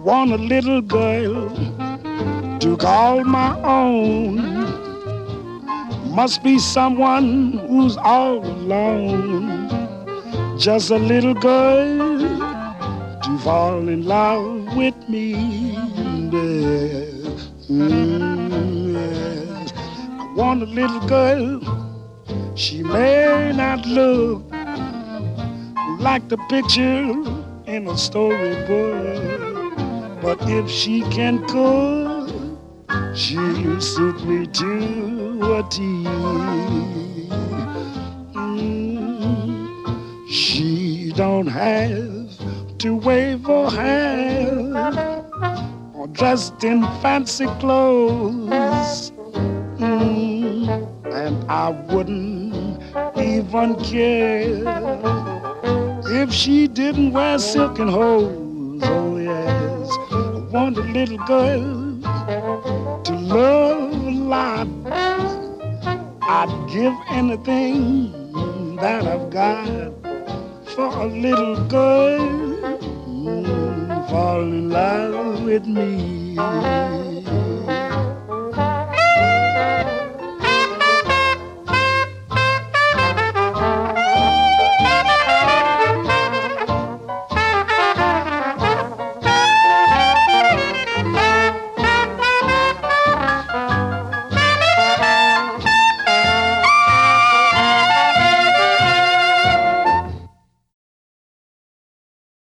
want a little girl to call my own. Must be someone who's all alone. Just a little girl to fall in love with me. Yes. Yes. I want a little girl. She may not look like the picture in a storybook, but if she can cook, she'll suit me to a T. She don't have to wave her hand or dressed in fancy clothes. And I wouldn't even care if she didn't wear silken hose. Oh yes, I want a little girl to love a lot. I'd give anything that I've got for a little girl fall in love with me.